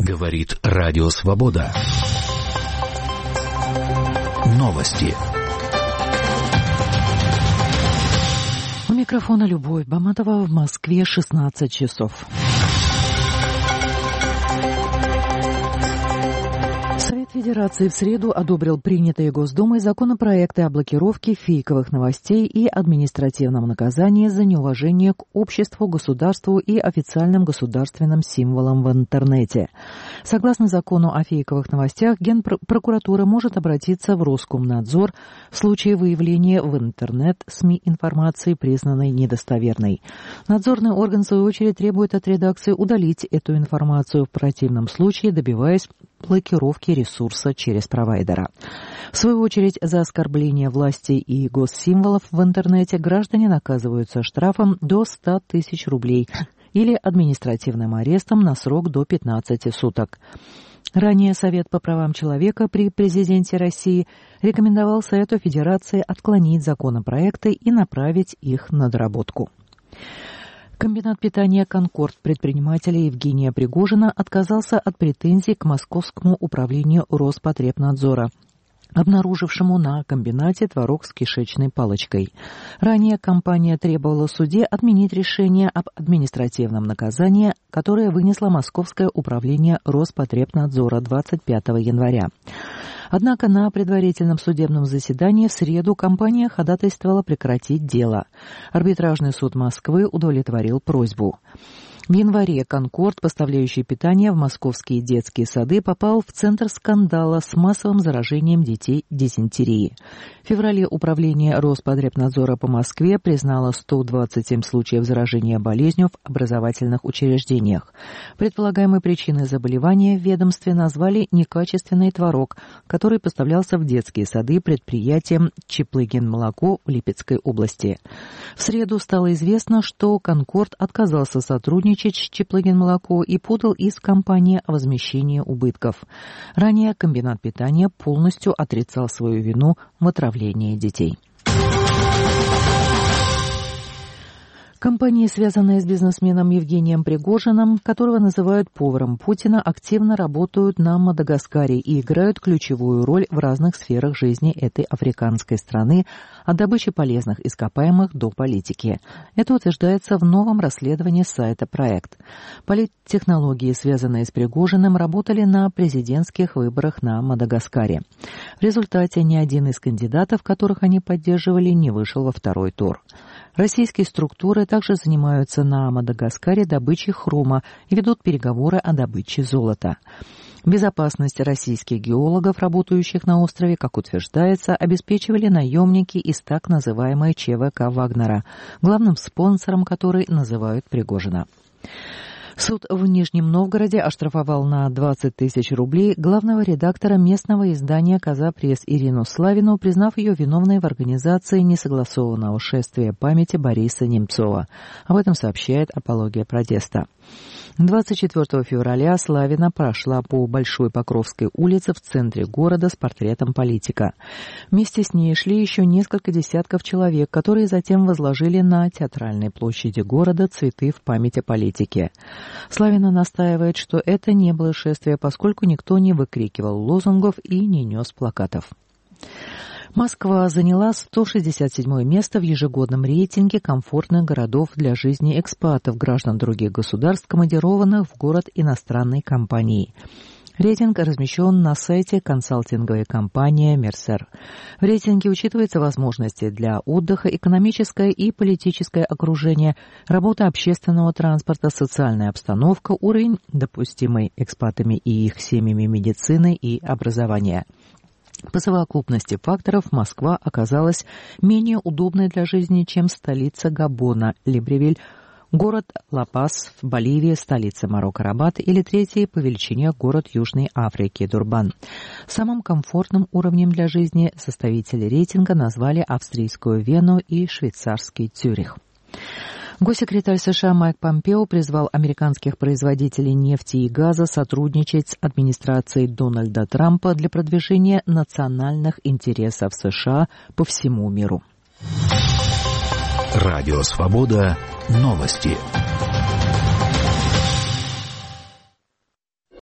Говорит Радио Свобода. Новости. У микрофона Любовь Баматова, в Москве 16 часов. Совет Федерации в среду одобрил принятые Госдумой законопроекты о блокировке фейковых новостей и административном наказании за неуважение к обществу, государству и официальным государственным символам в интернете. Согласно закону о фейковых новостях, Генпрокуратура может обратиться в Роскомнадзор в случае выявления в интернет-СМИ информации, признанной недостоверной. Надзорный орган, в свою очередь, требует от редакции удалить эту информацию, в противном случае добиваясь блокировки ресурса через провайдера. В свою очередь, за оскорбление власти и госсимволов в интернете граждане наказываются штрафом до 100 тысяч рублей или административным арестом на срок до 15 суток. Ранее Совет по правам человека при президенте России рекомендовал Совету Федерации отклонить законопроекты и направить их на доработку. Комбинат питания «Конкорд» предпринимателя Евгения Пригожина отказался от претензий к Московскому управлению Роспотребнадзора, обнаружившему на комбинате творог с кишечной палочкой. Ранее компания требовала в суде отменить решение об административном наказании, которое вынесло Московское управление Роспотребнадзора 25 января. Однако на предварительном судебном заседании в среду компания ходатайствовала прекратить дело. Арбитражный суд Москвы удовлетворил просьбу. В январе «Конкорд», поставляющий питание в московские детские сады, попал в центр скандала с массовым заражением детей дизентерией. В феврале Управление Роспотребнадзора по Москве признало 127 случаев заражения болезнью в образовательных учреждениях. Предполагаемой причиной заболевания в ведомстве назвали некачественный творог, который поставлялся в детские сады предприятием «Чиплыгин-молоко» в Липецкой области. В среду стало известно, что «Конкорд» отказался сотрудничать с Чиплыгин-молоко и подал иск компании о возмещении убытков. Ранее комбинат питания полностью отрицал свою вину в отравлении детей. Компании, связанные с бизнесменом Евгением Пригожиным, которого называют поваром Путина, активно работают на Мадагаскаре и играют ключевую роль в разных сферах жизни этой африканской страны, от добычи полезных ископаемых до политики. Это утверждается в новом расследовании сайта «Проект». Политтехнологии, связанные с Пригожиным, работали на президентских выборах на Мадагаскаре. В результате ни один из кандидатов, которых они поддерживали, не вышел во второй тур. Российские структуры также занимаются на Мадагаскаре добычей хрома и ведут переговоры о добыче золота. Безопасность российских геологов, работающих на острове, как утверждается, обеспечивали наемники из так называемой ЧВК Вагнера, главным спонсором которой называют Пригожина. Суд в Нижнем Новгороде оштрафовал на 20 тысяч рублей главного редактора местного издания «Коза Пресс» Ирину Славину, признав ее виновной в организации несогласованного шествия памяти Бориса Немцова. Об этом сообщает «Апология протеста». 24 февраля Славина прошла по Большой Покровской улице в центре города с портретом политика. Вместе с ней шли еще несколько десятков человек, которые затем возложили на театральной площади города цветы в память о политике. Славина настаивает, что это не было шествие, поскольку никто не выкрикивал лозунгов и не нес плакатов. Москва заняла 167 место в ежегодном рейтинге комфортных городов для жизни экспатов, граждан других государств, командированных в город иностранной компанией. Рейтинг размещен на сайте консалтинговой компании «Мерсер». В рейтинге учитываются возможности для отдыха, экономическое и политическое окружение, работа общественного транспорта, социальная обстановка, уровень допустимой экспатами и их семьями медицины и образования. По совокупности факторов Москва оказалась менее удобной для жизни, чем столица Габона – Либревиль, город Ла-Пас в Боливии, столица Марокко Рабат или третий по величине город Южной Африки Дурбан. Самым комфортным уровнем для жизни составители рейтинга назвали австрийскую Вену и швейцарский Цюрих. Госсекретарь США Майк Помпео призвал американских производителей нефти и газа сотрудничать с администрацией Дональда Трампа для продвижения национальных интересов США по всему миру. Радио Свобода. Новости.